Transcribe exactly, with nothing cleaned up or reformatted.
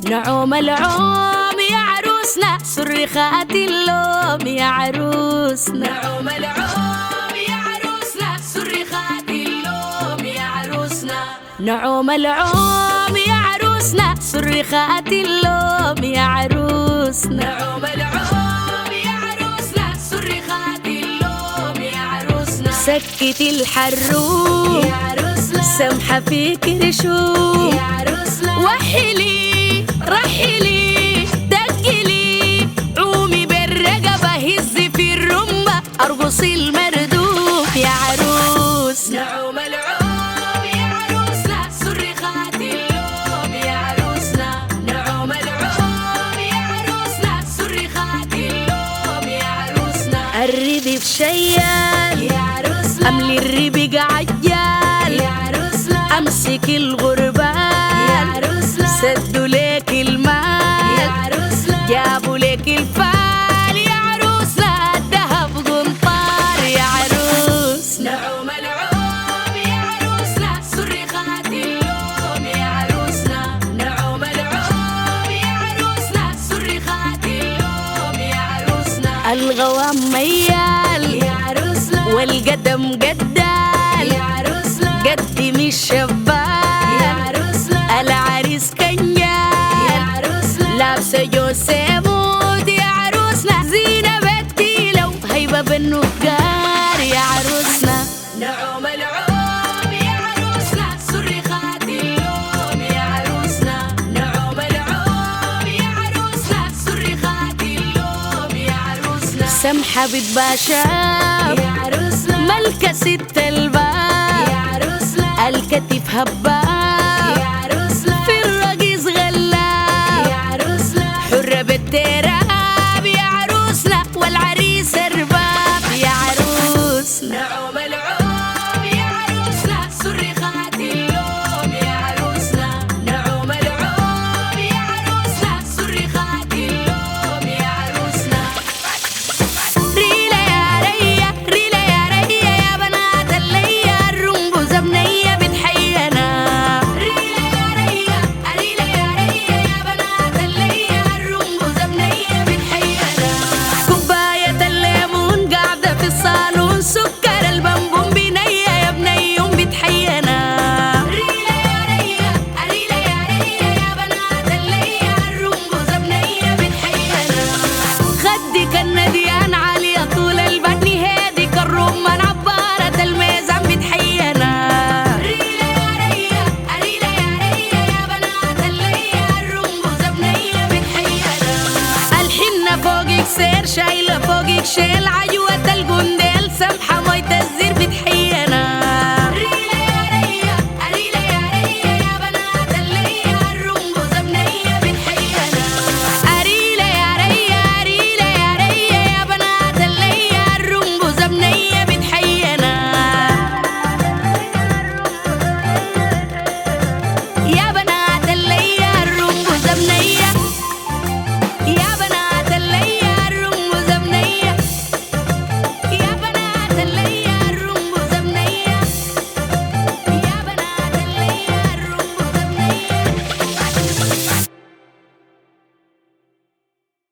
نعوم العوم يا عروسنا صرخات اللوم يا عروسنا. نعوم العوم يا عروسنا صرخات اللوم يا عروسنا. نعوم العوم يا عروسنا صرخات اللوم يا عروسنا. نعوم العوم يا عروسنا صرخات اللوم يا عروسنا. سكت الحروب يا عروسنا سمحة فيك رشوق يا عروسنا. وحلي رحلي دقلي عومي بالرقبة هزي في الرمبة أرقصي المردوب يا عروس. نعوم العوم يا عروسنا صرخات اللوم يا عروسنا. نعوم العوم يا عروسنا صرخات اللوم يا عروسنا. الربي بشيال يا عروسنا أملي الربي عجال يا عروسنا. أمسك الغربال يا عروسنا سدوا ليك المال يا عروسنا. جابوا ليك الفال يا عروسنا الدهب قنطار يا عروس. نعوم العوم يا عروسنا صرخات اللوم يا عروسنا. نعوم العوم يا عروسنا صرخات اللوم يا عروسنا. الغوام ميال يا عروسنا والقدم قدال يا عروسنا. قدم الشبال يا عروسنا. العريس كنجال يا عروسنا. لابسه جوزيه مود يا عروسنا. زينة بتيلة وهيبة بالنجار يا عروسنا. نعوم العوم يا عروسنا صرخات اللوم يا عروسنا. نعوم العوم يا عروسنا صرخات اللوم يا عروسنا. سمحة بتباشر يا عروسنا ملكة ست الباب يا عروسنا. الكتف هباب